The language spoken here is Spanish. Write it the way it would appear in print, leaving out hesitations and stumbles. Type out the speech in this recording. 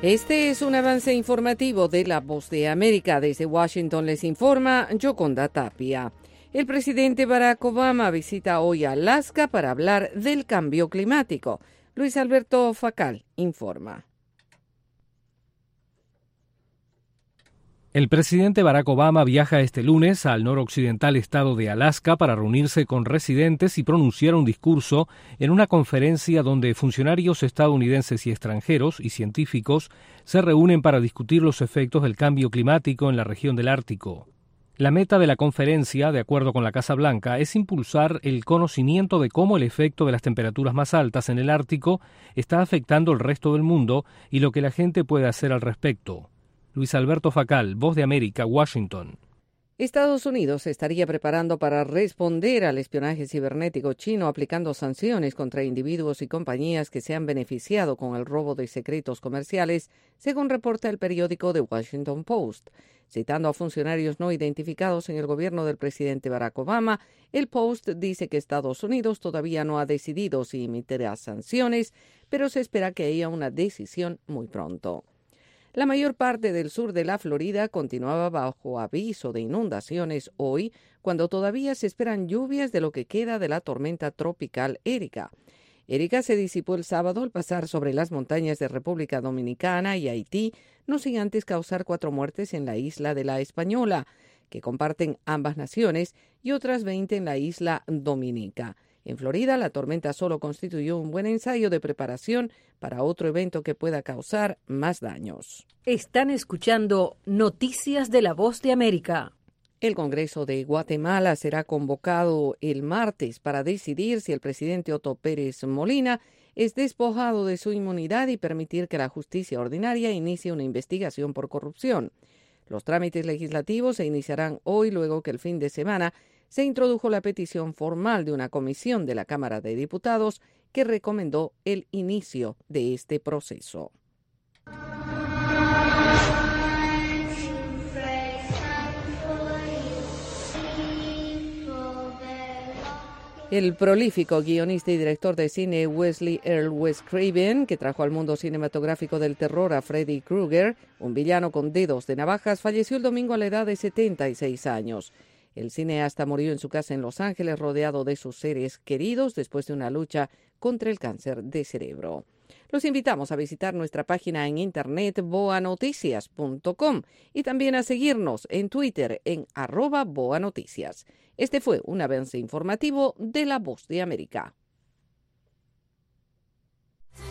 Este es un avance informativo de La Voz de América. Desde Washington les informa Yoconda Tapia. El presidente Barack Obama visita hoy Alaska para hablar del cambio climático. Luis Alberto Facal informa. El presidente Barack Obama viaja este lunes al noroccidental estado de Alaska para reunirse con residentes y pronunciar un discurso en una conferencia donde funcionarios estadounidenses y extranjeros y científicos se reúnen para discutir los efectos del cambio climático en la región del Ártico. La meta de la conferencia, de acuerdo con la Casa Blanca, es impulsar el conocimiento de cómo el efecto de las temperaturas más altas en el Ártico está afectando el resto del mundo y lo que la gente puede hacer al respecto. Luis Alberto Facal, Voz de América, Washington. Estados Unidos se estaría preparando para responder al espionaje cibernético chino aplicando sanciones contra individuos y compañías que se han beneficiado con el robo de secretos comerciales, según reporta el periódico The Washington Post. Citando a funcionarios no identificados en el gobierno del presidente Barack Obama, el Post dice que Estados Unidos todavía no ha decidido si emitirá sanciones, pero se espera que haya una decisión muy pronto. La mayor parte del sur de la Florida continuaba bajo aviso de inundaciones hoy, cuando todavía se esperan lluvias de lo que queda de la tormenta tropical Erika. Erika se disipó el sábado al pasar sobre las montañas de República Dominicana y Haití, no sin antes causar 4 muertes en la isla de La Española, que comparten ambas naciones, y otras 20 en la isla Dominica. En Florida, la tormenta solo constituyó un buen ensayo de preparación para otro evento que pueda causar más daños. Están escuchando Noticias de La Voz de América. El Congreso de Guatemala será convocado el martes para decidir si el presidente Otto Pérez Molina es despojado de su inmunidad y permitir que la justicia ordinaria inicie una investigación por corrupción. Los trámites legislativos se iniciarán hoy, luego que el fin de semana se introdujo la petición formal de una comisión de la Cámara de Diputados que recomendó el inicio de este proceso. El prolífico guionista y director de cine Wesley Earl Wes Craven, que trajo al mundo cinematográfico del terror a Freddy Krueger, un villano con dedos de navajas, falleció el domingo a la edad de 76 años. El cineasta murió en su casa en Los Ángeles rodeado de sus seres queridos después de una lucha contra el cáncer de cerebro. Los invitamos a visitar nuestra página en internet boanoticias.com y también a seguirnos en Twitter en @boanoticias. Este fue un avance informativo de La Voz de América.